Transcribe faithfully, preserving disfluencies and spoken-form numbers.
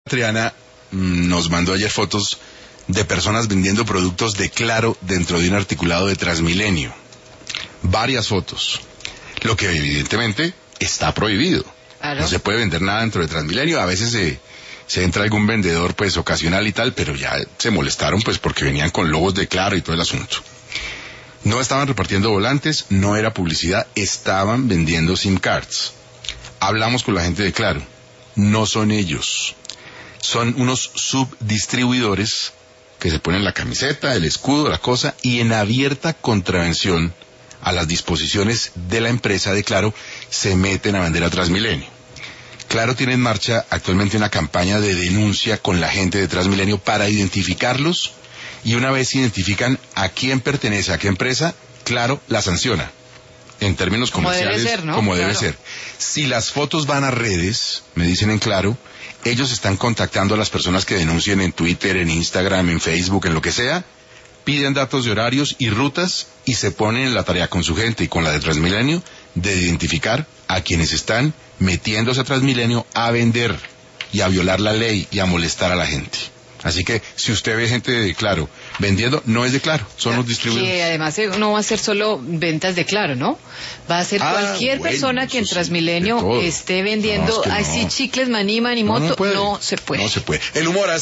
Triana nos mandó ayer fotos de personas vendiendo productos de Claro dentro de un articulado de Transmilenio. Varias fotos. Lo que evidentemente está prohibido. Claro. No se puede vender nada dentro de Transmilenio. A veces se, se entra algún vendedor pues ocasional y tal, pero ya se molestaron pues porque venían con logos de Claro y todo el asunto. No estaban repartiendo volantes, no era publicidad, estaban vendiendo SIM cards. Hablamos con la gente de Claro. No son ellos. Son unos subdistribuidores que se ponen la camiseta, el escudo, la cosa, y en abierta contravención a las disposiciones de la empresa de Claro, se meten a vender a Transmilenio. Claro tiene en marcha actualmente una campaña de denuncia con la gente de Transmilenio para identificarlos, y una vez identifican a quién pertenece, a qué empresa, Claro la sanciona. En términos comerciales, como debe ser, ¿no? Como claro. debe ser. Si las fotos van a redes, me dicen en Claro, ellos están contactando a las personas que denuncien en Twitter, en Instagram, en Facebook, en lo que sea, piden datos de horarios y rutas y se ponen en la tarea con su gente y con la de Transmilenio de identificar a quienes están metiéndose a Transmilenio a vender y a violar la ley y a molestar a la gente. Así que si usted ve gente de Claro vendiendo, no es de Claro, son claro, los distribuidores. Que además no va a ser solo ventas de Claro, ¿no? Va a ser ah, cualquier bueno, persona que en Transmilenio sí, esté vendiendo no, es que así no. Chicles, maní, manimoto, no, no, no se puede. No se puede. El humor hasta